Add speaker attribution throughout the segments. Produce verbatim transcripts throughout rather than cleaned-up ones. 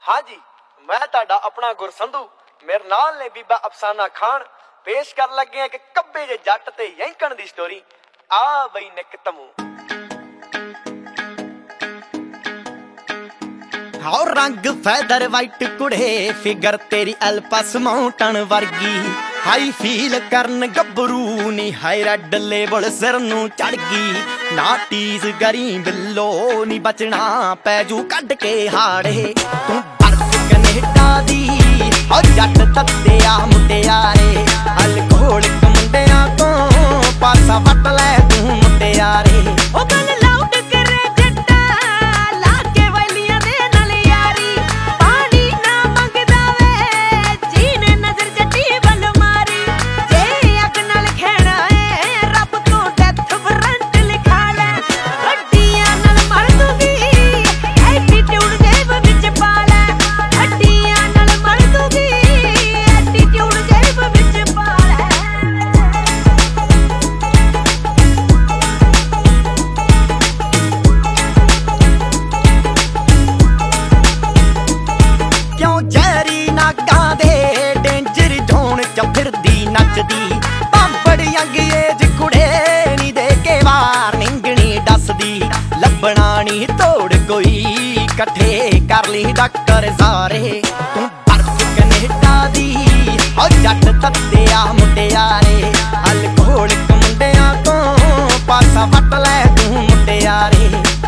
Speaker 1: हाँ जी, मैं तुहाडा अपना गुरसंधू मेरे नाल ने बीबा अफसाना खान पेश कर लगे हैं कि कब्बे जे जट ते यंकण दी स्टोरी। आ बई निक तमू
Speaker 2: हाओ रंग फैदर वाइट कुड़े फिगर तेरी एल्पस माउंटन वर्गी हाई फील करन गबरू नी हाई रेड लेबल सिर नू चढ़ गई ना टीज गरी बिल्लो नी बचना पैजू कड के हाड़े तू बर्फ कनेडा दी ओ जट तत्तेया मुटियारे अल्कोहलिक मुंडियां तो पासा वट लै तू मुटियारे ओ गल लाउड करे जट्टा लाके वैलियां दे नाल यारी पानी ना मंगदा वे जीने नजर जट्टी बल मारी जे अग नाल खेना है रब तो डेथ वारंट लिखा ले हड्डियां नाल मर दूंगी एटीट्यूड जेब विच पा ले हड्डियां नाल मर दूंगी एटीट्यूड जेब विच पा ले क्यों जहरी नागा दे डेंजर जोन च फिरदी नचदी पापड़ यंग एज कुड़े नी दे के वार्निंग नी दसदी लभना नी तोड़ कोई कट्ठे कर ली डॉक्टर सारे तू बर्फ कनेडा दी ओ जट तत्तेया मुटियारे अल्कोहलिक मुंडियां तो पासा वट लै तू मुटियारे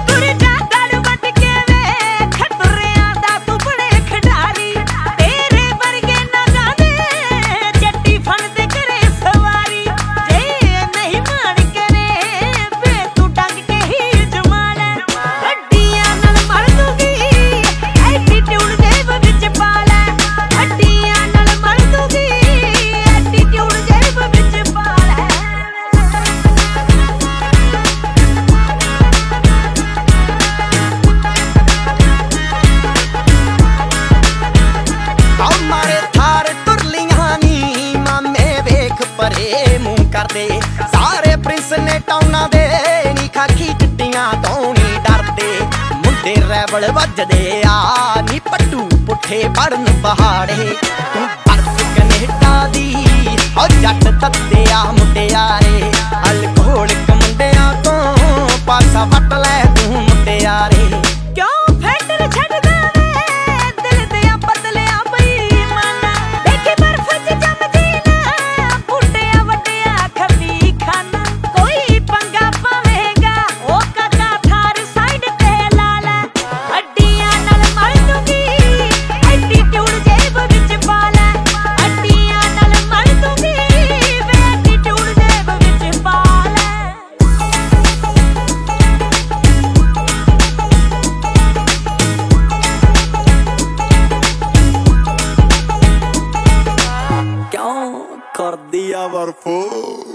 Speaker 2: सारे प्रिंस ने टाउना दे नी खाकी चिट्टियां तो नी डरदे मुंडे रैबल वजदे आ नी पट्टू पुट्ठे पड़न पहाड़े तू बर्फ कनेडा दी ओ जट तत्तेया मुटियारे अल्कोहलिक मुंडियां तो पासा वट लै तू मुटियारे क्यों फैक्टर छड़ दे दिल दे बदलिया बेईमाना देखे बर्फ च जम कर दिया बर्फो।